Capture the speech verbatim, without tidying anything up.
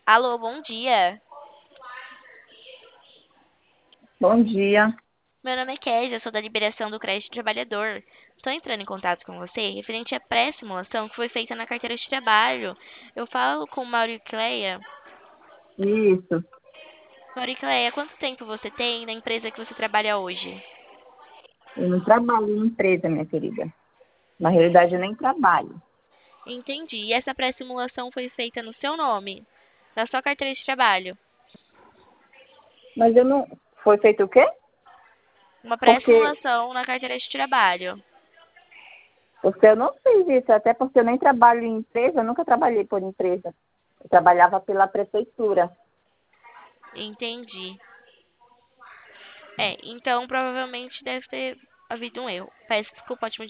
Alô, bom dia. Bom dia. Meu nome é Kézia, sou da Liberação do Crédito Trabalhador. Estou entrando em contato com você referente à pré-simulação que foi feita na carteira de trabalho. Eu falo com Mauro e Cleia. Isso. Mauro e Cleia, quanto tempo você tem na empresa que você trabalha hoje? Eu não trabalho em empresa, minha querida. Na realidade, eu nem trabalho. Entendi. E essa pré-simulação foi feita no seu nome, na sua carteira de trabalho. Mas eu não. Foi feito o quê? Uma Porque, pré-simulação na carteira de trabalho. porque eu não fiz isso, até porque eu nem trabalho em empresa, eu nunca trabalhei por empresa. Eu trabalhava pela prefeitura. Entendi. É, então provavelmente deve ter havido um erro. Peço desculpa, ótimo dia.